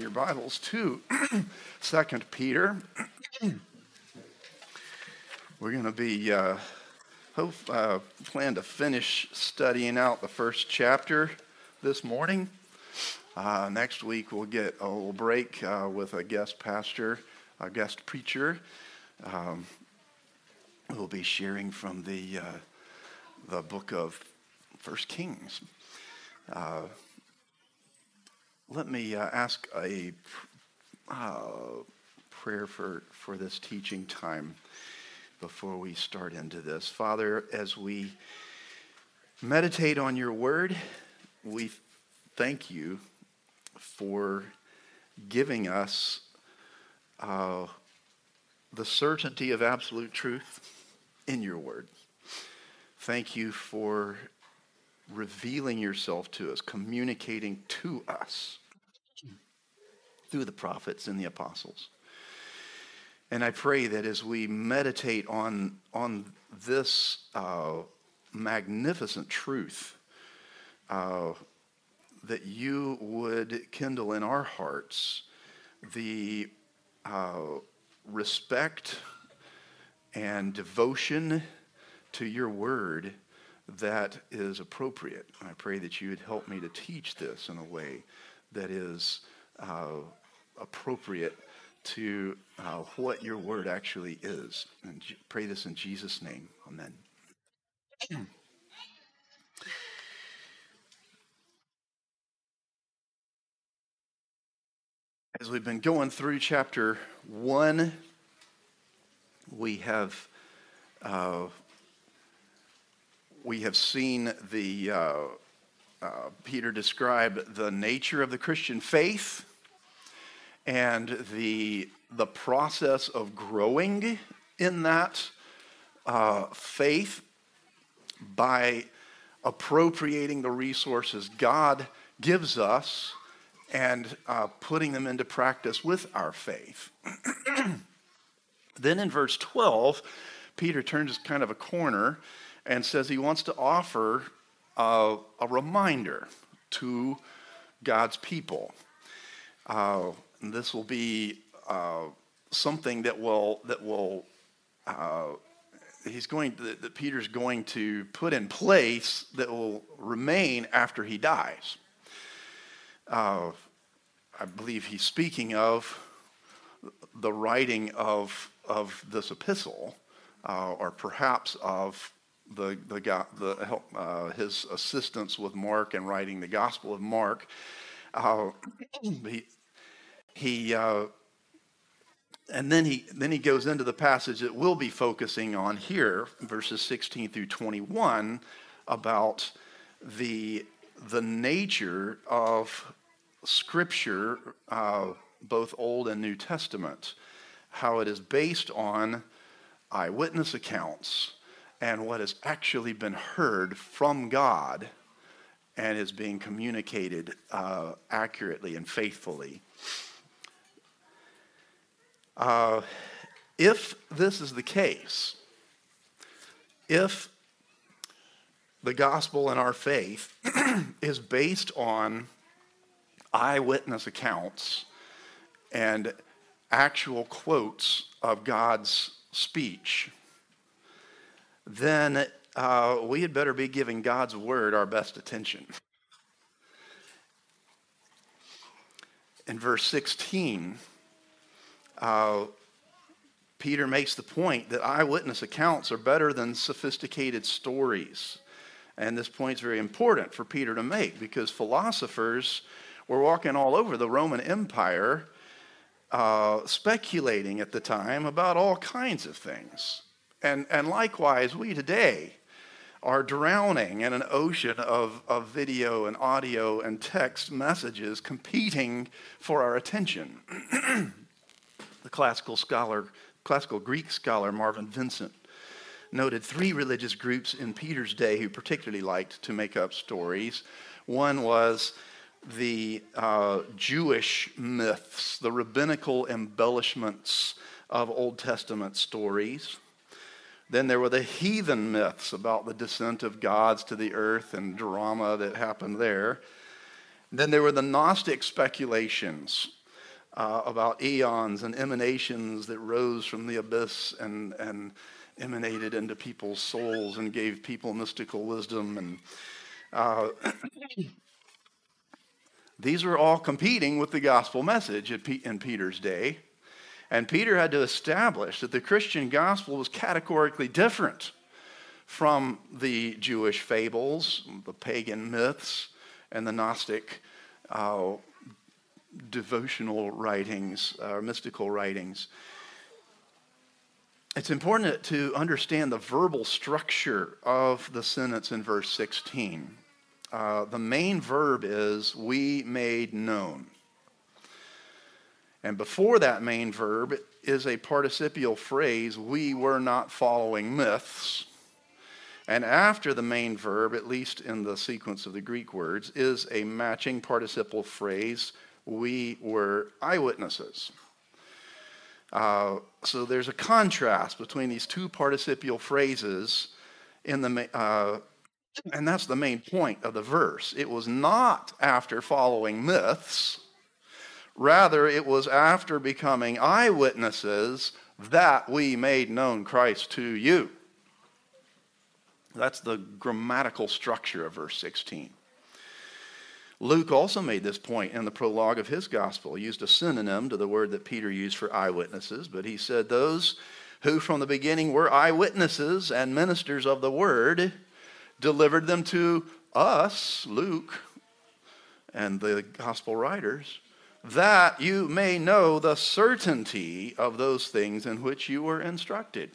your Bibles to 2 Peter. We're going to be plan to finish studying out the first chapter this morning. Next week we'll get a little break with a guest pastor, a guest preacher. We'll be sharing from the book of 1 Kings. Let me ask a prayer for this teaching time before we start into this. Father, as we meditate on your word, we thank you for giving us the certainty of absolute truth in your word. Thank you for revealing yourself to us, communicating to us through the prophets and the apostles. And I pray that as we meditate on this magnificent truth, that you would kindle in our hearts the respect and devotion to your word that is appropriate. I pray that you would help me to teach this in a way that is appropriate to what your word actually is. And pray this in Jesus' name. Amen. As we've been going through chapter 1, we have seen Peter describe the nature of the Christian faith and the process of growing in that faith by appropriating the resources God gives us and putting them into practice with our faith. Then in verse 12, Peter turns kind of a corner and says he wants to offer a reminder to God's people. This will be something that Peter's going to put in place that will remain after he dies. I believe he's speaking of the writing of this epistle, or perhaps of his assistance with Mark in writing the Gospel of Mark. And then he goes into the passage that we'll be focusing on here, verses 16 through 21, about the nature of Scripture, both Old and New Testament, how it is based on eyewitness accounts and what has actually been heard from God and is being communicated accurately and faithfully. If this is the case, if the gospel and our faith is based on eyewitness accounts and actual quotes of God's speech, then we had better be giving God's word our best attention. In verse 16, Peter makes the point that eyewitness accounts are better than sophisticated stories. And this point's very important for Peter to make, because philosophers were walking all over the Roman Empire speculating at the time about all kinds of things. And likewise, we today are drowning in an ocean of video and audio and text messages competing for our attention. The classical Greek scholar Marvin Vincent noted 3 religious groups in Peter's day who particularly liked to make up stories. One was the Jewish myths, the rabbinical embellishments of Old Testament stories. Then there were the heathen myths about the descent of gods to the earth and drama that happened there. Then there were the Gnostic speculations about eons and emanations that rose from the abyss and emanated into people's souls and gave people mystical wisdom. And these were all competing with the gospel message in Peter's day. And Peter had to establish that the Christian gospel was categorically different from the Jewish fables, the pagan myths, and the Gnostic devotional writings, mystical writings. It's important to understand the verbal structure of the sentence in verse 16. The main verb is, we made known. And before that main verb is a participial phrase, we were not following myths. And after the main verb, at least in the sequence of the Greek words, is a matching participial phrase, we were eyewitnesses. So there's a contrast between these two participial phrases in the and that's the main point of the verse. It was not after following myths. Rather, it was after becoming eyewitnesses that we made known Christ to you. That's the grammatical structure of verse 16. Luke also made this point in the prologue of his gospel. He used a synonym to the word that Peter used for eyewitnesses, but he said, those who from the beginning were eyewitnesses and ministers of the word delivered them to us, Luke, and the gospel writers, that you may know the certainty of those things in which you were instructed.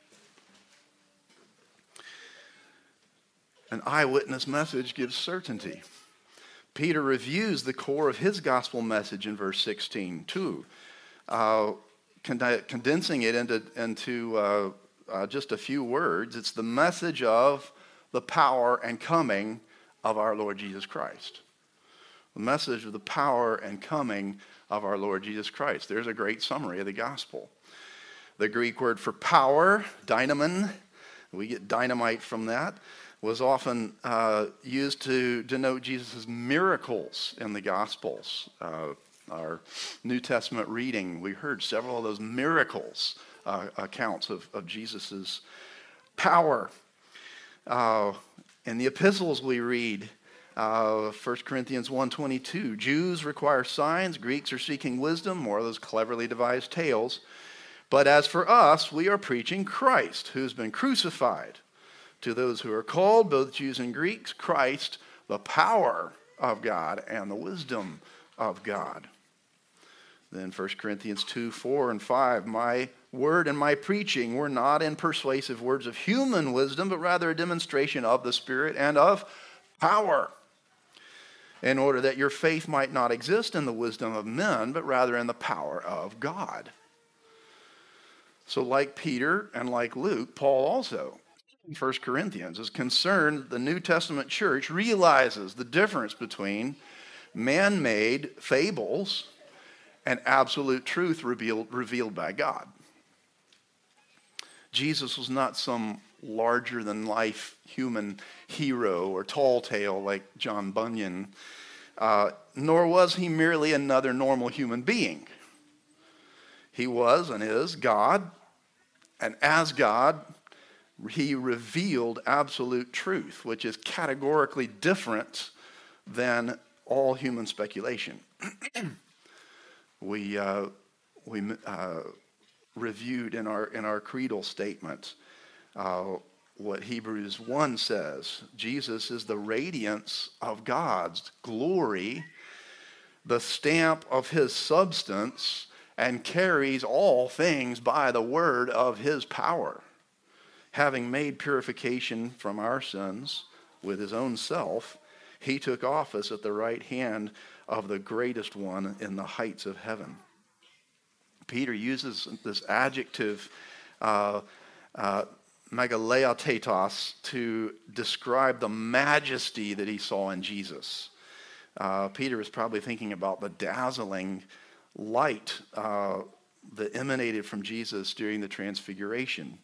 An eyewitness message gives certainty. Peter reviews the core of his gospel message in verse 16 too, condensing it into just a few words. It's the message of the power and coming of our Lord Jesus Christ. The message of the power and coming of our Lord Jesus Christ. There's a great summary of the gospel. The Greek word for power, dynamon, we get dynamite from that, was often used to denote Jesus' miracles in the Gospels. Our New Testament reading, we heard several of those miracles, accounts of Jesus' power. In the epistles we read, 1 Corinthians 1:22, Jews require signs, Greeks are seeking wisdom, more of those cleverly devised tales. But as for us, we are preaching Christ, who's been crucified. To those who are called, both Jews and Greeks, Christ, the power of God and the wisdom of God. Then 1 Corinthians 2:4 and 5, my word and my preaching were not in persuasive words of human wisdom, but rather a demonstration of the Spirit and of power, in order that your faith might not exist in the wisdom of men, but rather in the power of God. So like Peter and like Luke, Paul also, in 1 Corinthians, is concerned the New Testament church realizes the difference between man-made fables and absolute truth revealed by God. Jesus was not some larger-than-life human hero or tall tale like John Bunyan, nor was he merely another normal human being. He was and is God, and as God, he revealed absolute truth, which is categorically different than all human speculation. We reviewed in our creedal statement what Hebrews 1 says. Jesus is the radiance of God's glory, the stamp of his substance, and carries all things by the word of his power. Having made purification from our sins with his own self, he took office at the right hand of the greatest one in the heights of heaven. Peter uses this adjective, megaleotetos, to describe the majesty that he saw in Jesus. Peter was probably thinking about the dazzling light that emanated from Jesus during the transfiguration.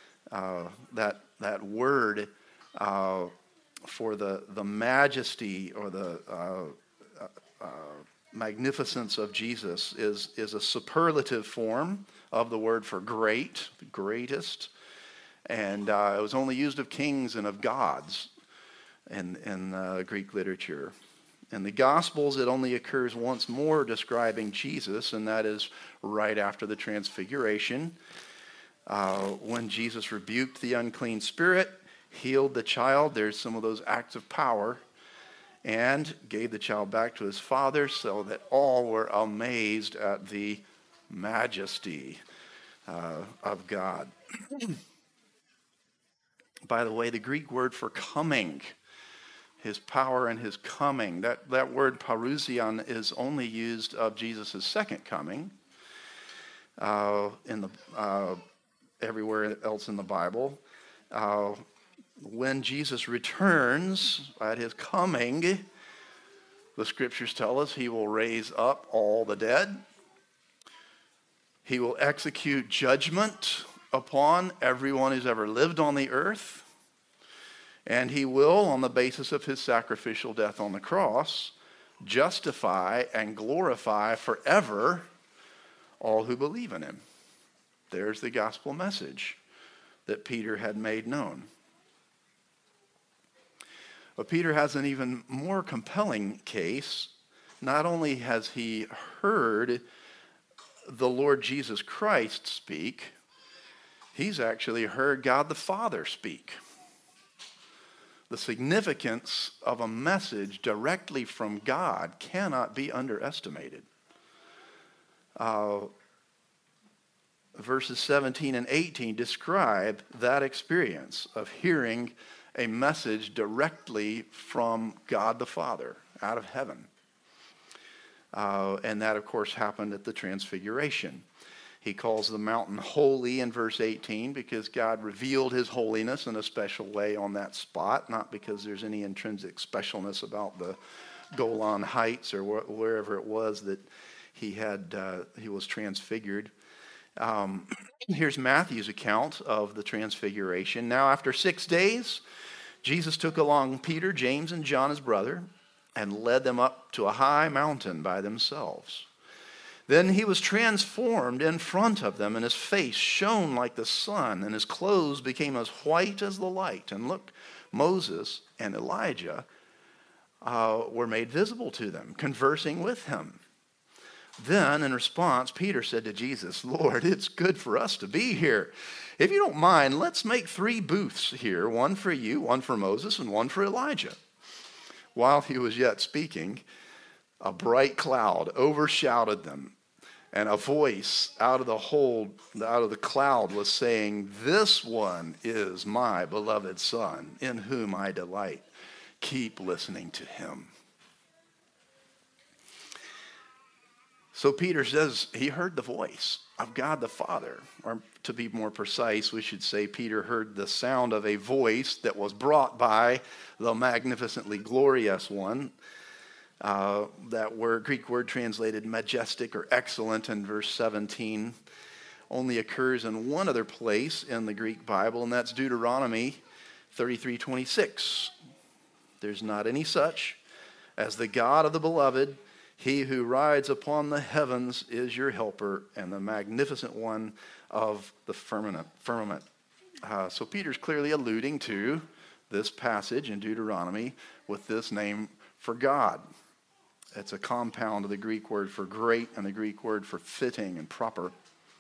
That word for the majesty or the magnificence of Jesus is a superlative form of the word for great, the greatest. And it was only used of kings and of gods in Greek literature. In the Gospels, it only occurs once more describing Jesus, and that is right after the Transfiguration, when Jesus rebuked the unclean spirit, healed the child. There's some of those acts of power, and gave the child back to his father, so that all were amazed at the majesty of God. By the way, the Greek word for coming, his power and his coming, that word parousian is only used of Jesus' second coming everywhere else in the Bible. When Jesus returns at his coming, the scriptures tell us he will raise up all the dead. He will execute judgment upon everyone who's ever lived on the earth. And he will, on the basis of his sacrificial death on the cross, justify and glorify forever all who believe in him. There's the gospel message that Peter had made known. But Peter has an even more compelling case. Not only has he heard the Lord Jesus Christ speak, he's actually heard God the Father speak. The significance of a message directly from God cannot be underestimated. Verses 17 and 18 describe that experience of hearing a message directly from God the Father out of heaven. And that, of course, happened at the Transfiguration. He calls the mountain holy in verse 18 because God revealed his holiness in a special way on that spot, not because there's any intrinsic specialness about the Golan Heights or wherever it was that he was transfigured. Here's Matthew's account of the Transfiguration. Now, after 6 days, Jesus took along Peter, James, and John, his brother, and led them up to a high mountain by themselves. Then he was transformed in front of them, and his face shone like the sun, and his clothes became as white as the light. And look, Moses and Elijah were made visible to them, conversing with him. Then, in response, Peter said to Jesus, "Lord, it's good for us to be here. If you don't mind, let's make 3 booths here, one for you, one for Moses, and one for Elijah." While he was yet speaking, a bright cloud overshadowed them, and a voice out of the cloud was saying, "This one is my beloved Son, in whom I delight. Keep listening to him." So Peter says he heard the voice of God the Father. Or to be more precise, we should say Peter heard the sound of a voice that was brought by the magnificently glorious one. That Greek word translated majestic or excellent in verse 17 only occurs in one other place in the Greek Bible, and that's Deuteronomy 33:26. There's not any such as the God of the beloved. He who rides upon the heavens is your helper, and the magnificent one of the firmament. So Peter's clearly alluding to this passage in Deuteronomy with this name for God. It's a compound of the Greek word for great and the Greek word for fitting and proper.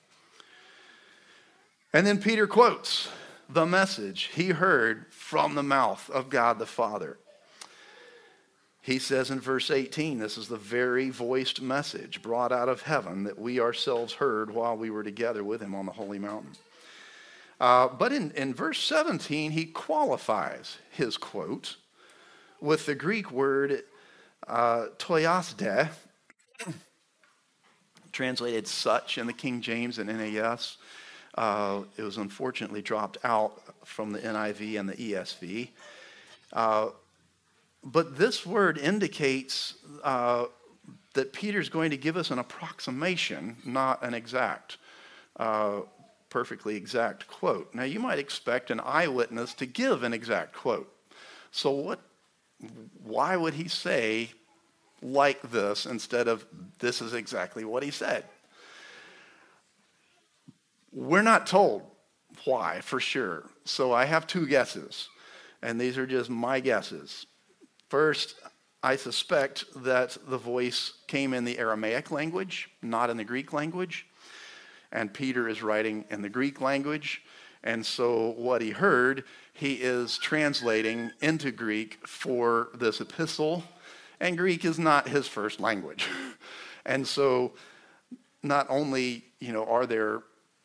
And then Peter quotes the message he heard from the mouth of God the Father. He says in verse 18, this is the very voiced message brought out of heaven that we ourselves heard while we were together with him on the holy mountain. But in verse 17, he qualifies his quote with the Greek word toiasde, translated such in the King James and NAS. It was unfortunately dropped out from the NIV and the ESV. But this word indicates that Peter's going to give us an approximation, not an exact, perfectly exact quote. Now, you might expect an eyewitness to give an exact quote. So why would he say like this instead of this is exactly what he said. We're not told why for sure. So I have two guesses, and these are just my guesses. First, I suspect that the voice came in the Aramaic language, not in the Greek language. And Peter is writing in the Greek language. And so what he heard, he is translating into Greek for this epistle. And Greek is not his first language. And so not only, are there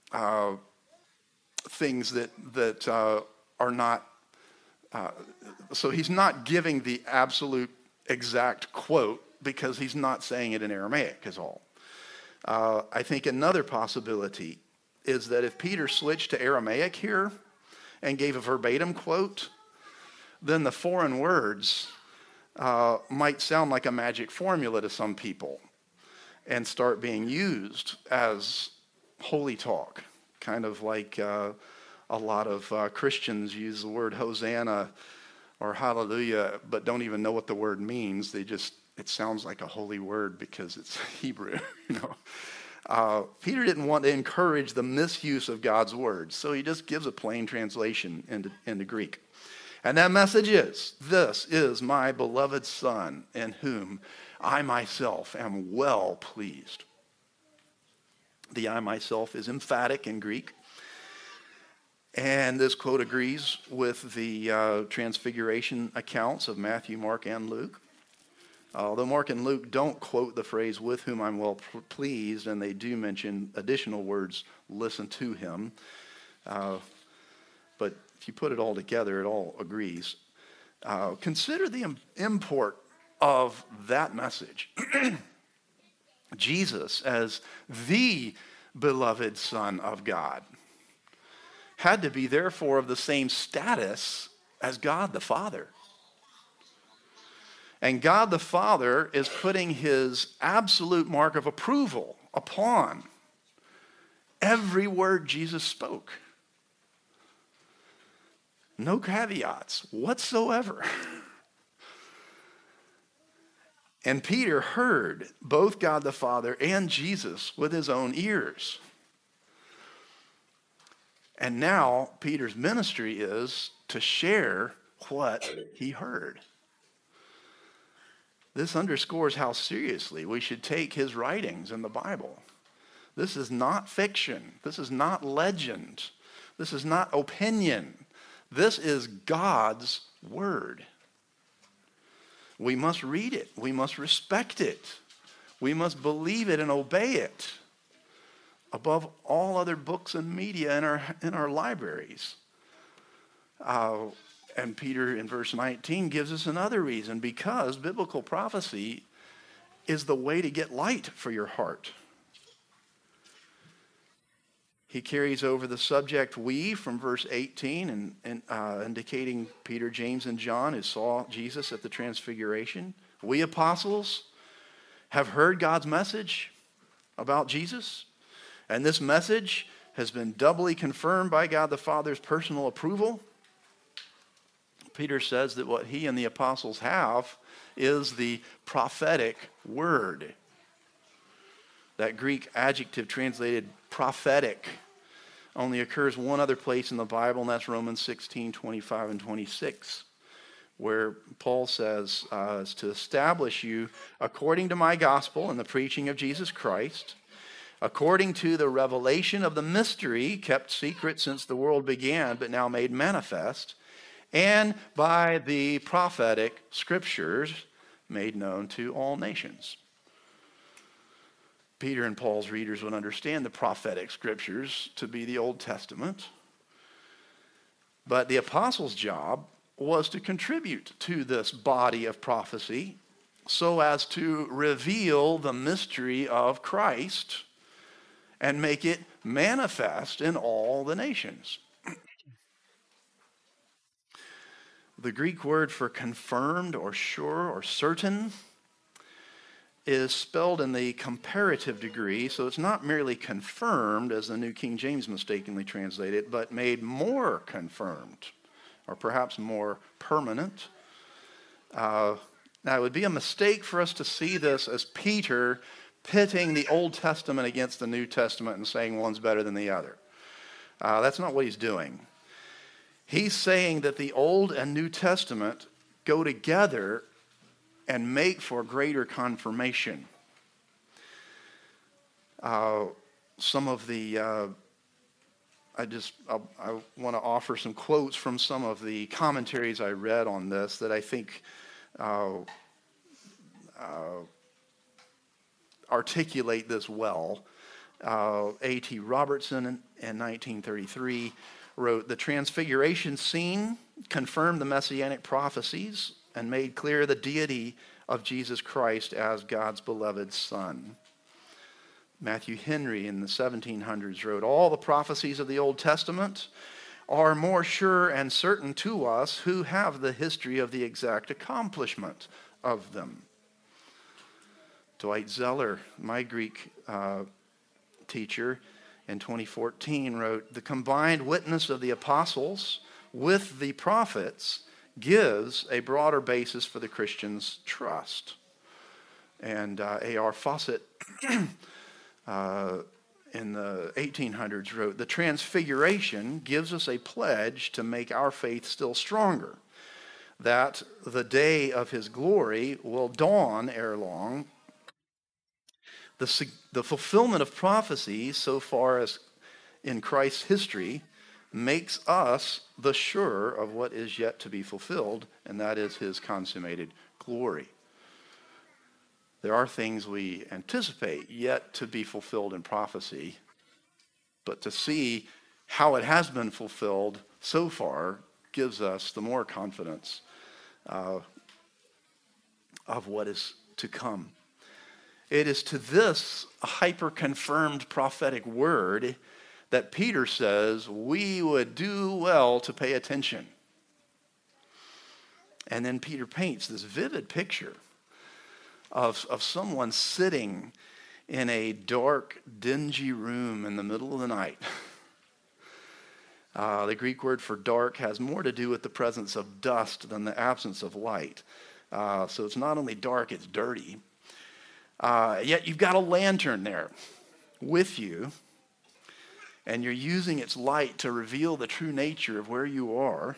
things that are not, so he's not giving the absolute exact quote because he's not saying it in Aramaic is all. I think another possibility is that if Peter switched to Aramaic here and gave a verbatim quote, then the foreign words might sound like a magic formula to some people and start being used as holy talk, kind of like a lot of Christians use the word Hosanna or hallelujah, but don't even know what the word means. It sounds like a holy word because it's Hebrew, Peter didn't want to encourage the misuse of God's words, so he just gives a plain translation into Greek. And that message is, this is my beloved Son, in whom I myself am well pleased. The I myself is emphatic in Greek. And this quote agrees with the transfiguration accounts of Matthew, Mark, and Luke. Although Mark and Luke don't quote the phrase, with whom I'm well pleased, and they do mention additional words, listen to him. But if you put it all together, it all agrees. Consider the import of that message. Jesus, as the beloved Son of God, had to be therefore of the same status as God the Father. And God the Father is putting his absolute mark of approval upon every word Jesus spoke. No caveats whatsoever. And Peter heard both God the Father and Jesus with his own ears. And now Peter's ministry is to share what he heard. This underscores how seriously we should take his writings in the Bible. This is not fiction. This is not legend. This is not opinion. This is God's word. We must read it. We must respect it. We must believe it and obey it above all other books and media in our libraries. And Peter in verse 19 gives us another reason, because biblical prophecy is the way to get light for your heart. He carries over the subject we from verse 18 and indicating Peter, James, and John who saw Jesus at the transfiguration. We apostles have heard God's message about Jesus, and this message has been doubly confirmed by God the Father's personal approval. Peter says that what he and the apostles have is the prophetic word. That Greek adjective translated prophetic only occurs one other place in the Bible, and that's Romans 16, 25 and 26, where Paul says, to establish you according to my gospel and the preaching of Jesus Christ, according to the revelation of the mystery kept secret since the world began, but now made manifest, and by the prophetic scriptures made known to all nations. Peter and Paul's readers would understand the prophetic scriptures to be the Old Testament. But the apostles' job was to contribute to this body of prophecy so as to reveal the mystery of Christ and make it manifest in all the nations. The Greek word for confirmed or sure or certain is spelled in the comparative degree, so it's not merely confirmed, as the New King James mistakenly translated, but made more confirmed, or perhaps more permanent. Now, it would be a mistake for us to see this as Peter pitting the Old Testament against the New Testament and saying one's better than the other. That's not what he's doing. He's saying that the Old and New Testament go together and make for greater confirmation. Some of the, I want to offer some quotes from some of the commentaries I read on this that I think articulate this well. A.T. Robertson in 1933 wrote, "The transfiguration scene confirmed the messianic prophecies and made clear the deity of Jesus Christ as God's beloved Son." Matthew Henry in the 1700s wrote, "All the prophecies of the Old Testament are more sure and certain to us who have the history of the exact accomplishment of them." Dwight Zeller, my Greek teacher, in 2014 wrote, "The combined witness of the apostles with the prophets gives a broader basis for the Christian's trust." And A.R. Fawcett in the 1800s wrote, "The transfiguration gives us a pledge to make our faith still stronger, that the day of his glory will dawn ere long. The fulfillment of prophecy, so far as in Christ's history, makes us the surer of what is yet to be fulfilled, and that is his consummated glory." There are things we anticipate yet to be fulfilled in prophecy, but to see how it has been fulfilled so far gives us the more confidence of what is to come. It is to this hyper-confirmed prophetic word that Peter says we would do well to pay attention. And then Peter paints this vivid picture of someone sitting in a dark, dingy room in the middle of the night. The Greek word for dark has more to do with the presence of dust than the absence of light. So it's not only dark, it's dirty. Yet you've got a lantern there with you, and you're using its light to reveal the true nature of where you are.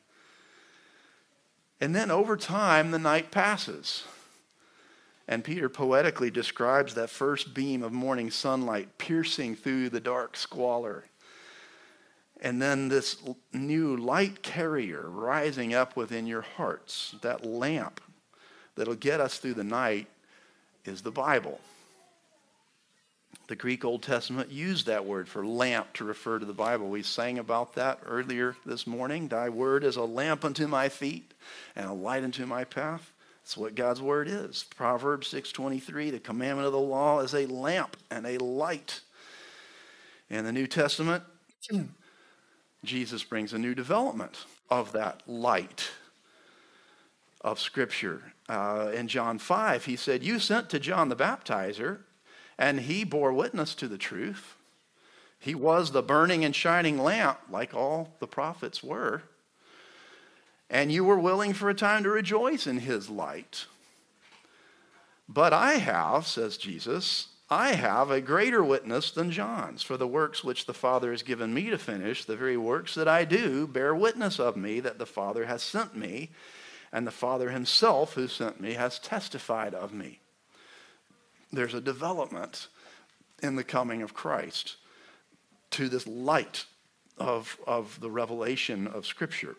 And then over time, the night passes. And Peter poetically describes that first beam of morning sunlight piercing through the dark squalor. And then this new light carrier rising up within your hearts, that lamp that'll get us through the night, is the Bible. The Greek Old Testament used that word for lamp to refer to the Bible. We sang about that earlier this morning. "Thy word is a lamp unto my feet and a light unto my path." That's what God's word is. Proverbs 6:23, "The commandment of the law is a lamp and a light." In the New Testament, Jesus brings a new development of that light of Scripture. In John 5, he said, "You sent to John the Baptizer, and he bore witness to the truth. He was the burning and shining lamp, like all the prophets were. And you were willing for a time to rejoice in his light. But I have," says Jesus, "I have a greater witness than John's, for the works which the Father has given me to finish, the very works that I do, bear witness of me that the Father has sent me, and the Father himself who sent me has testified of me." There's a development in the coming of Christ to this light of the revelation of Scripture.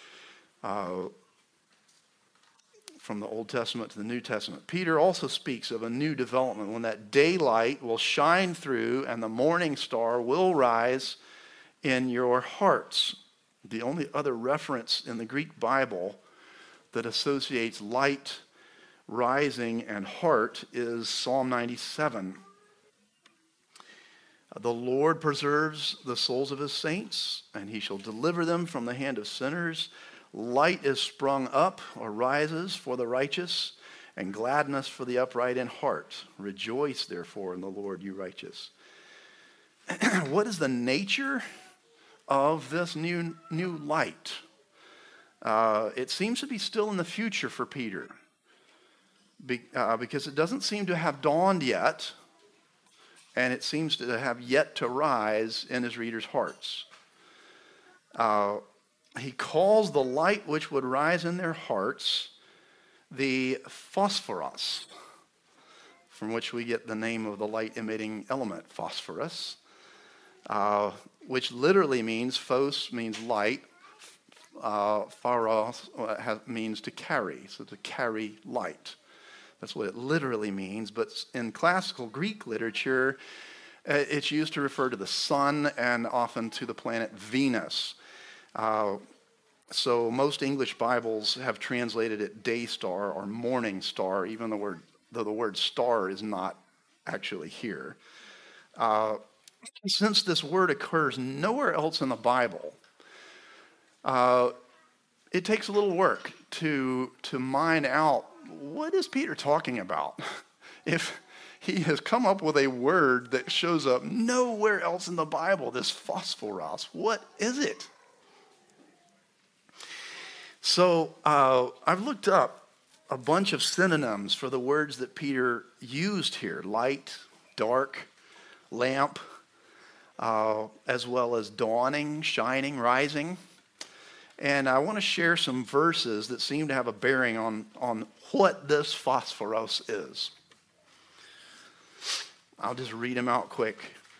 From the Old Testament to the New Testament. Peter also speaks of a new development when that daylight will shine through and the morning star will rise in your hearts. The only other reference in the Greek Bible that associates light, rising, and heart is Psalm 97. "The Lord preserves the souls of his saints, and he shall deliver them from the hand of sinners. Light is sprung up, or rises, for the righteous, and gladness for the upright in heart. Rejoice, therefore, in the Lord, you righteous." What is the nature of this new light? It seems to be still in the future for Peter. because it doesn't seem to have dawned yet, and it seems to have yet to rise in his readers' hearts. He calls the light which would rise in their hearts the phosphoros, from which we get the name of the light-emitting element, phosphorus, which literally means, phos means light, pharos means to carry, so to carry light. That's what it literally means, but in classical Greek literature, it's used to refer to the sun and often to the planet Venus. So most English Bibles have translated it day star or morning star, even though the word star is not actually here. Since this word occurs nowhere else in the Bible, it takes a little work to mine out what is Peter talking about. If he has come up with a word that shows up nowhere else in the Bible, this phosphoros, what is it? So I've looked up a bunch of synonyms for the words that Peter used here: light, dark, lamp, as well as dawning, shining, rising. And I want to share some verses that seem to have a bearing on what this phosphoros is. I'll just read them out quick.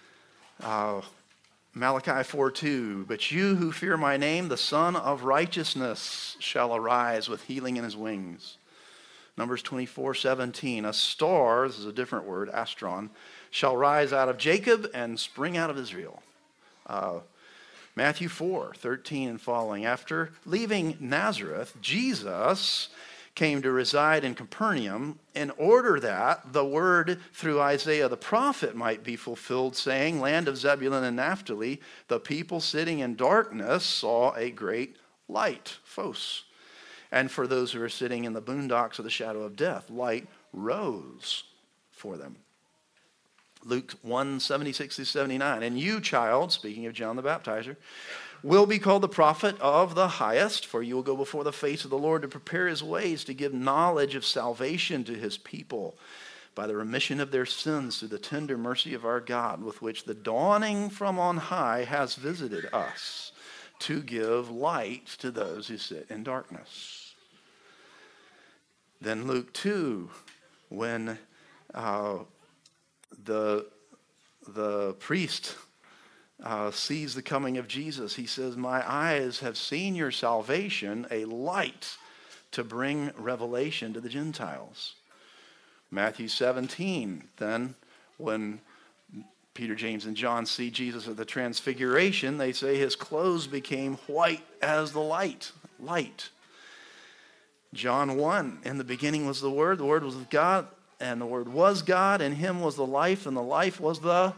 Malachi 4:2, but you who fear my name, the Son of Righteousness shall arise with healing in his wings. Numbers 24:17, a star, this is a different word, astron, shall rise out of Jacob and spring out of Israel. Matthew 4:13 and following, after leaving Nazareth, Jesus came to reside in Capernaum in order that the word through Isaiah the prophet might be fulfilled, saying, land of Zebulun and Naphtali, the people sitting in darkness saw a great light, phos. And for those who are sitting in the boondocks of the shadow of death, light rose for them. Luke 1:76-79, and you, child, speaking of John the Baptizer, will be called the prophet of the highest, for you will go before the face of the Lord to prepare his ways, to give knowledge of salvation to his people by the remission of their sins through the tender mercy of our God, with which the dawning from on high has visited us, to give light to those who sit in darkness. Then Luke 2, when the priest sees the coming of Jesus, he says, my eyes have seen your salvation, a light to bring revelation to the Gentiles. Matthew 17, then when Peter, James, and John see Jesus at the transfiguration, they say his clothes became white as the light. John 1, in the beginning was the Word was with God, and the Word was God, in him was the life, and the life was the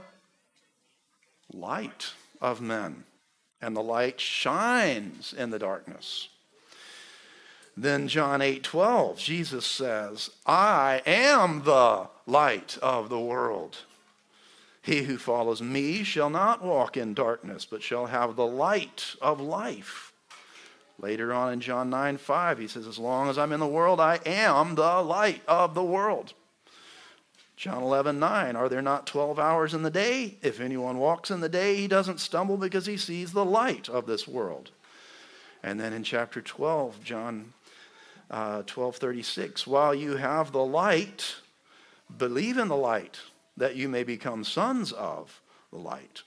light of men. And the light shines in the darkness. Then John 8:12, Jesus says, I am the light of the world. He who follows me shall not walk in darkness, but shall have the light of life. Later on in John 9:5, he says, as long as I'm in the world, I am the light of the world. John 11:9, are there not 12 hours in the day? If anyone walks in the day, he doesn't stumble because he sees the light of this world. And then in chapter 12, John 12:36, while you have the light, believe in the light, that you may become sons of the light.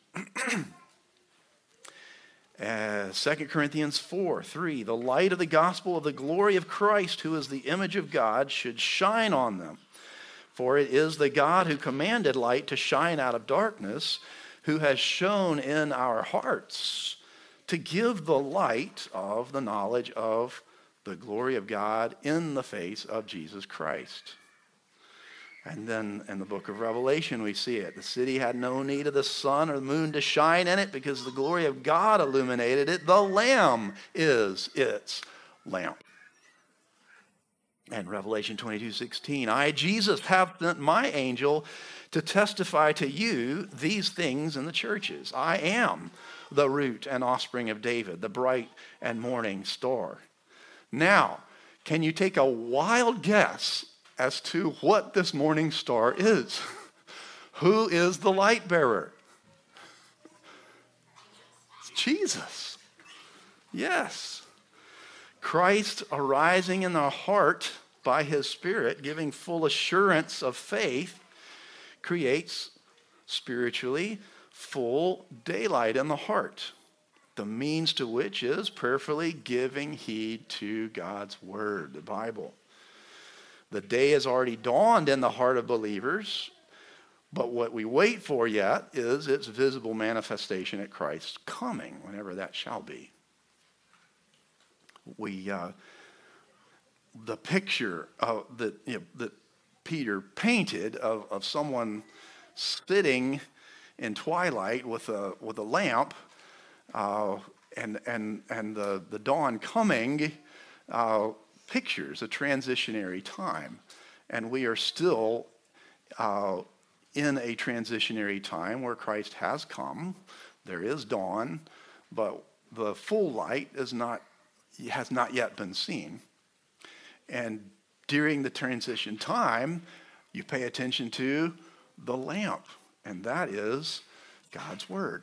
2 Corinthians 4:3, the light of the gospel of the glory of Christ, who is the image of God, should shine on them. For it is the God who commanded light to shine out of darkness, who has shone in our hearts to give the light of the knowledge of the glory of God in the face of Jesus Christ. And then in the book of Revelation, we see it. The city had no need of the sun or the moon to shine in it because the glory of God illuminated it. The Lamb is its lamp. And Revelation 22:16, I, Jesus, have sent my angel to testify to you these things in the churches. I am the root and offspring of David, the bright and morning star. Now, can you take a wild guess as to what this morning star is. Who is the light bearer? It's Jesus. Yes. Christ arising in the heart by his Spirit, giving full assurance of faith, creates spiritually full daylight in the heart. The means to which is prayerfully giving heed to God's word, the Bible. The day has already dawned in the heart of believers, but what we wait for yet is its visible manifestation at Christ's coming, whenever that shall be. The picture that Peter painted of someone sitting in twilight with a lamp, and the dawn coming, pictures a transitionary time, and we are still in a transitionary time where Christ has come. There is dawn, but the full light has not yet been seen. And during the transition time, you pay attention to the lamp, and that is God's word.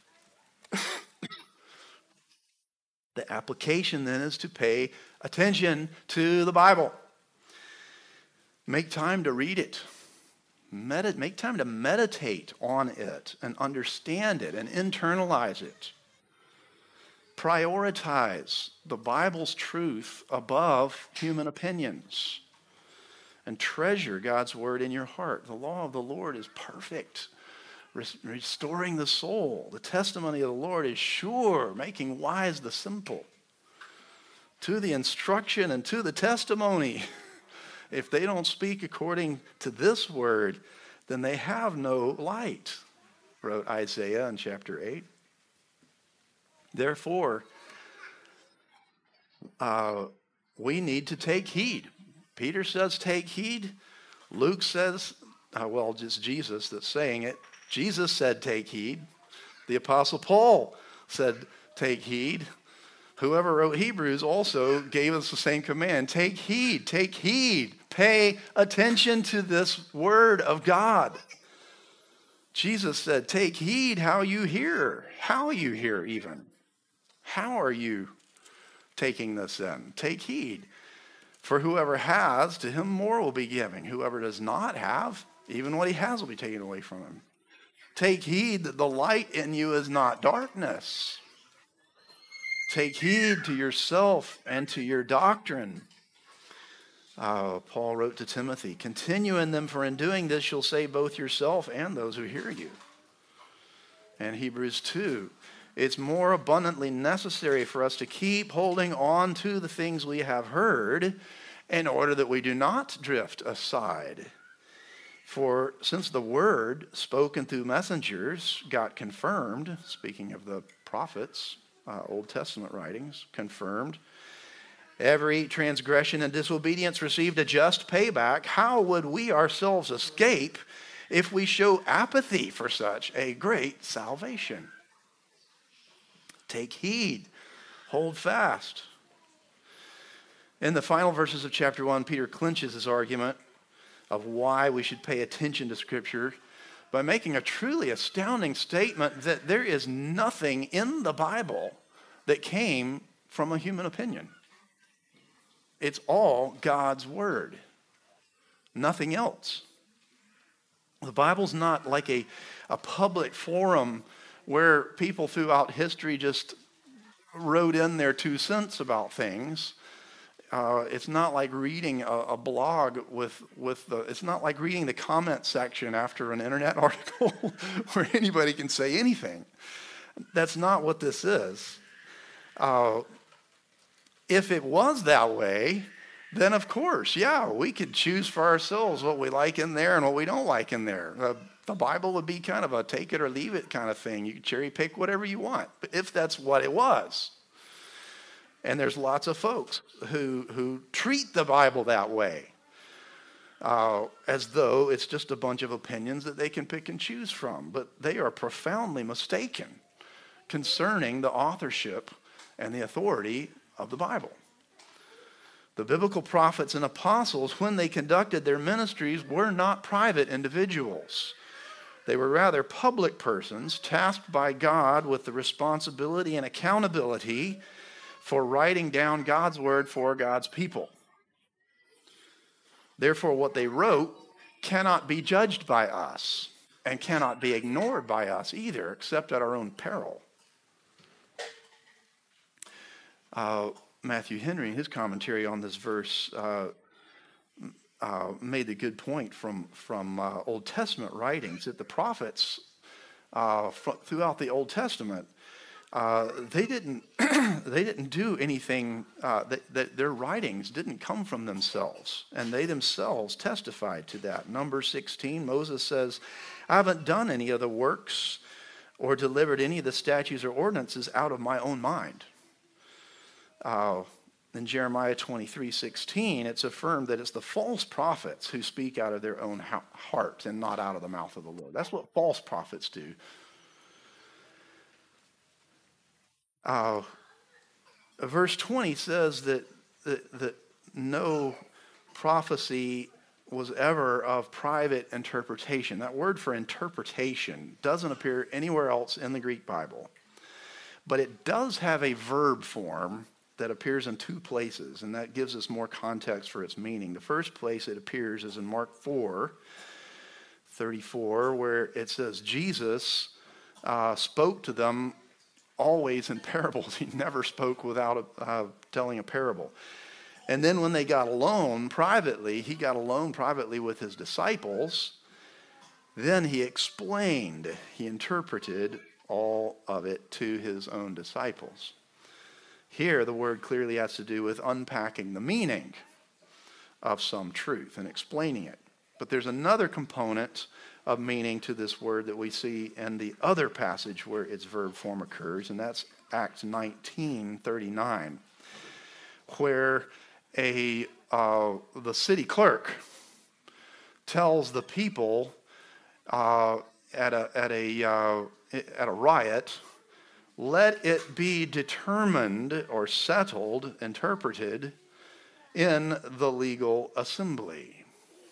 The application then is to pay attention to the Bible. Make time to read it. Make time to meditate on it and understand it and internalize it. Prioritize the Bible's truth above human opinions. And treasure God's word in your heart. The law of the Lord is perfect, restoring the soul. The testimony of the Lord is sure, making wise the simple. To the instruction and to the testimony. If they don't speak according to this word, then they have no light, wrote Isaiah in chapter 8. Therefore, we need to take heed. Peter says take heed. Luke says, just Jesus that's saying it. Jesus said take heed. The Apostle Paul said take heed. Whoever wrote Hebrews also gave us the same command. Take heed, pay attention to this word of God. Jesus said, take heed how you hear even. How are you taking this in? Take heed. For whoever has, to him more will be given. Whoever does not have, even what he has will be taken away from him. Take heed that the light in you is not darkness. Take heed to yourself and to your doctrine. Paul wrote to Timothy, continue in them, for in doing this you'll save both yourself and those who hear you. And Hebrews 2, it's more abundantly necessary for us to keep holding on to the things we have heard in order that we do not drift aside. For since the word spoken through messengers got confirmed, speaking of the prophets, Old Testament writings, confirmed, every transgression and disobedience received a just payback, how would we ourselves escape if we show apathy for such a great salvation? Take heed, hold fast. In the final verses of chapter 1, Peter clinches his argument of why we should pay attention to Scripture by making a truly astounding statement that there is nothing in the Bible that came from a human opinion. It's all God's word, nothing else. The Bible's not like a public forum where people throughout history just wrote in their 2 cents about things. It's not like reading a blog it's not like reading the comment section after an internet article where anybody can say anything. That's not what this is. If it was that way, then of course, we could choose for ourselves what we like in there and what we don't like in there. The Bible would be kind of a take it or leave it kind of thing. You could cherry pick whatever you want, but if that's what it was. And there's lots of folks who treat the Bible that way, as though it's just a bunch of opinions that they can pick and choose from. But they are profoundly mistaken concerning the authorship and the authority of the Bible. The biblical prophets and apostles, when they conducted their ministries, were not private individuals. They were rather public persons tasked by God with the responsibility and accountability for writing down God's word for God's people. Therefore, what they wrote cannot be judged by us and cannot be ignored by us either, except at our own peril. Matthew Henry, in his commentary on this verse, made the good point from Old Testament writings that the prophets throughout the Old Testament, they didn't do anything, that their writings didn't come from themselves, and they themselves testified to that. Numbers 16, Moses says, I haven't done any of the works or delivered any of the statutes or ordinances out of my own mind. In Jeremiah 23:16, it's affirmed that it's the false prophets who speak out of their own heart and not out of the mouth of the Lord. That's what false prophets do. Verse 20 says that no prophecy was ever of private interpretation. That word for interpretation doesn't appear anywhere else in the Greek Bible, but it does have a verb form that appears in two places, and that gives us more context for its meaning. The first place it appears is in Mark 4:34, where it says Jesus spoke to them always in parables. He never spoke without telling a parable. And then when they got alone privately, he got alone privately with his disciples. Then he explained, he interpreted all of it to his own disciples. Here, the word clearly has to do with unpacking the meaning of some truth and explaining it. But there's another component of meaning to this word that we see in the other passage where its verb form occurs, and that's Acts 19:39, where the city clerk tells the people at a riot, let it be determined or settled, interpreted, in the legal assembly.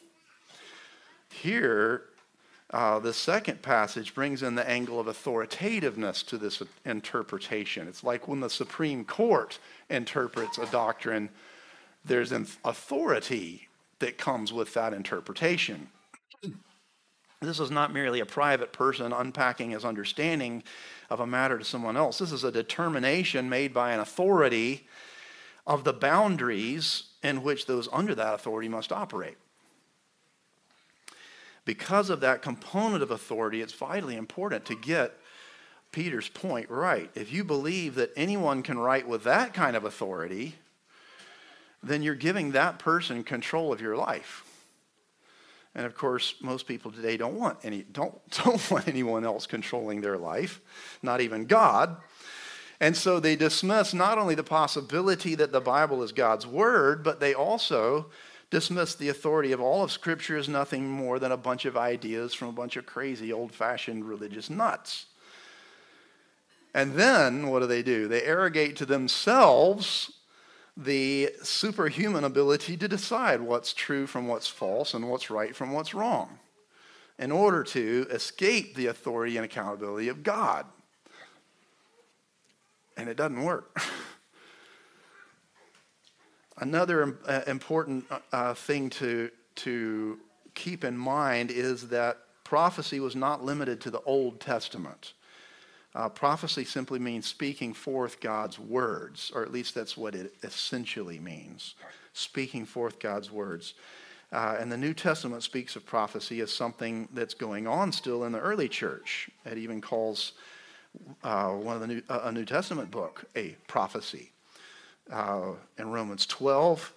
Here, the second passage brings in the angle of authoritativeness to this interpretation. It's like when the Supreme Court interprets a doctrine, there's an authority that comes with that interpretation. This is not merely a private person unpacking his understanding of a matter to someone else. This is a determination made by an authority of the boundaries in which those under that authority must operate. Because of that component of authority, it's vitally important to get Peter's point right. If you believe that anyone can write with that kind of authority, then you're giving that person control of your life. And of course, most people today don't want anyone else controlling their life, not even God. And so they dismiss not only the possibility that the Bible is God's word, but they also dismiss the authority of all of Scripture as nothing more than a bunch of ideas from a bunch of crazy, old-fashioned religious nuts. And then what do? They arrogate to themselves the superhuman ability to decide what's true from what's false and what's right from what's wrong in order to escape the authority and accountability of God. And it doesn't work. Another important thing to keep in mind is that prophecy was not limited to the Old Testament. Prophecy simply means speaking forth God's words, or at least that's what it essentially means, speaking forth God's words. And the New Testament speaks of prophecy as something that's going on still in the early church. It even calls one of a New Testament book a prophecy. In Romans 12,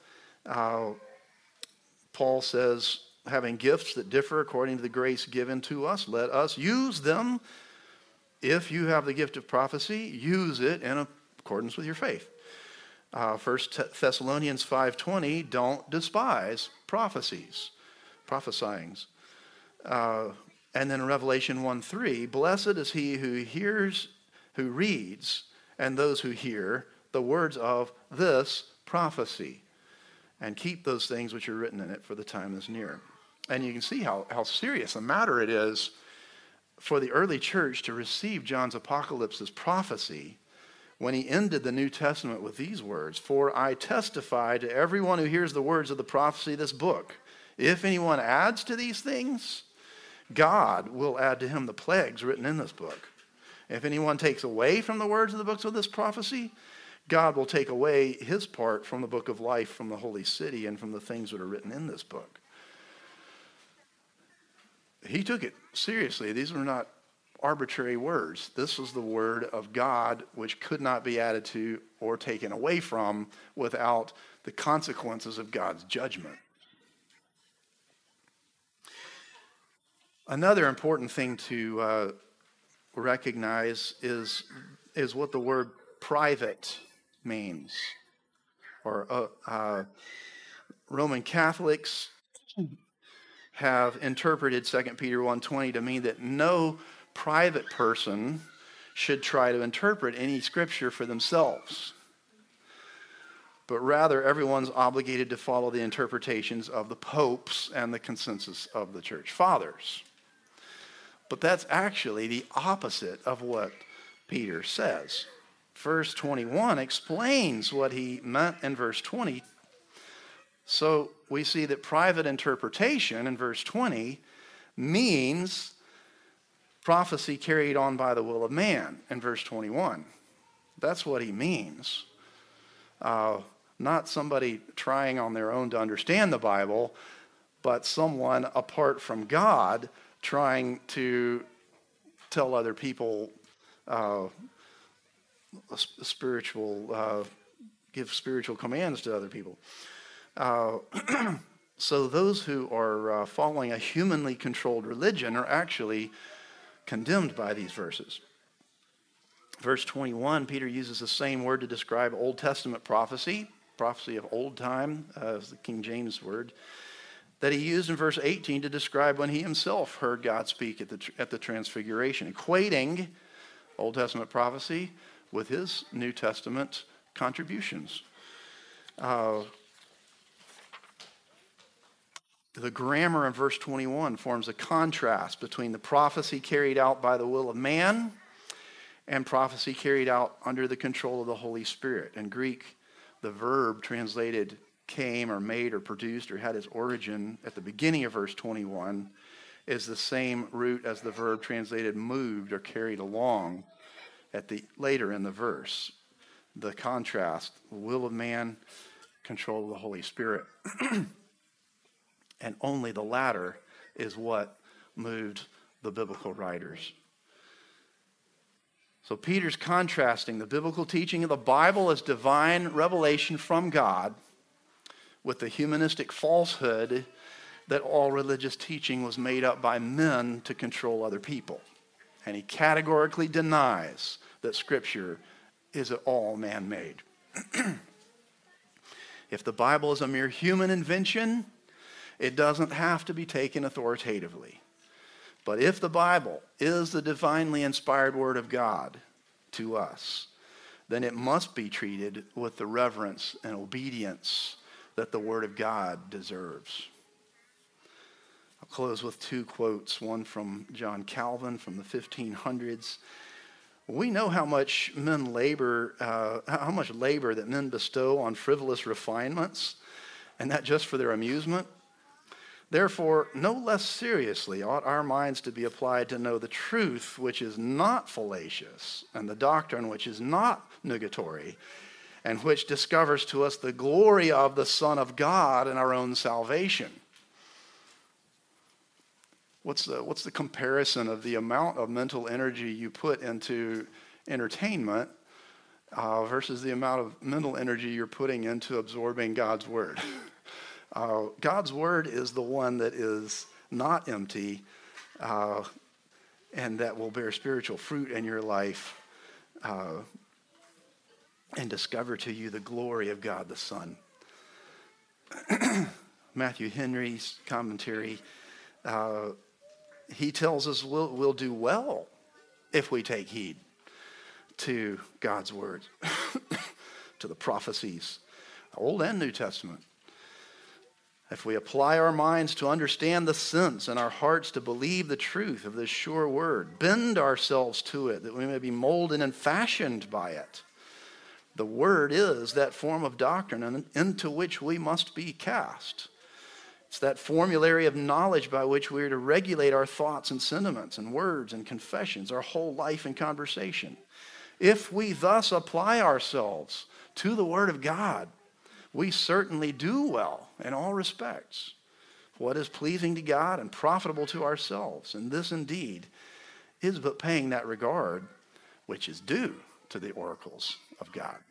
Paul says, having gifts that differ according to the grace given to us, let us use them. If you have the gift of prophecy, use it in accordance with your faith. 1 Thessalonians 5:20, don't despise prophecies, prophesyings. And then Revelation 1:3, blessed is he who reads, and those who hear the words of this prophecy. and keep those things which are written in it, for the time is near. And you can see how serious a matter it is for the early church to receive John's apocalypse as prophecy when he ended the New Testament with these words, "For I testify to everyone who hears the words of the prophecy of this book. If anyone adds to these things, God will add to him the plagues written in this book. If anyone takes away from the words of the books of this prophecy, God will take away his part from the book of life, from the holy city, and from the things that are written in this book." He took it seriously. These were not arbitrary words. This was the word of God, which could not be added to or taken away from without the consequences of God's judgment. Another important thing to recognize is what the word private means. Or Roman Catholics have interpreted 2 Peter 1:20 to mean that no private person should try to interpret any scripture for themselves, but rather everyone's obligated to follow the interpretations of the popes and the consensus of the church fathers. But that's actually the opposite of what Peter says. Verse 21 explains what he meant in verse 20. So we see that private interpretation in verse 20 means prophecy carried on by the will of man in verse 21. That's what he means. Not somebody trying on their own to understand the Bible, but someone apart from God trying to tell other people give spiritual commands to other people. So those who are following a humanly controlled religion are actually condemned by these verses. Verse 21, Peter uses the same word to describe Old Testament prophecy of old time, is the King James word, that he used in verse 18 to describe when he himself heard God speak at the Transfiguration, equating Old Testament prophecy with his New Testament contributions. The grammar in verse 21 forms a contrast between the prophecy carried out by the will of man and prophecy carried out under the control of the Holy Spirit. In Greek, the verb translated came or made or produced or had its origin at the beginning of verse 21 is the same root as the verb translated moved or carried along later in the verse. The contrast, the will of man, control of the Holy Spirit. And only the latter is what moved the biblical writers. So Peter's contrasting the biblical teaching of the Bible as divine revelation from God with the humanistic falsehood that all religious teaching was made up by men to control other people. And he categorically denies that Scripture is at all man-made. If the Bible is a mere human invention, it doesn't have to be taken authoritatively. But if the Bible is the divinely inspired Word of God to us, then it must be treated with the reverence and obedience that the Word of God deserves. I'll close with two quotes, one from John Calvin from the 1500s. We know how much labor that men bestow on frivolous refinements, and that just for their amusement. Therefore, no less seriously ought our minds to be applied to know the truth which is not fallacious, and the doctrine which is not nugatory, and which discovers to us the glory of the Son of God and our own salvation. What's the comparison of the amount of mental energy you put into entertainment versus the amount of mental energy you're putting into absorbing God's Word? God's Word is the one that is not empty and that will bear spiritual fruit in your life and discover to you the glory of God the Son. Matthew Henry's commentary, he tells us we'll do well if we take heed to God's Word, to the prophecies, Old and New Testament. if we apply our minds to understand the sense and our hearts to believe the truth of this sure word, bend ourselves to it that we may be molded and fashioned by it. The word is that form of doctrine into which we must be cast. It's that formulary of knowledge by which we are to regulate our thoughts and sentiments and words and confessions, our whole life and conversation. If we thus apply ourselves to the Word of God, we certainly do well in all respects what is pleasing to God and profitable to ourselves. And this indeed is but paying that regard which is due to the oracles of God.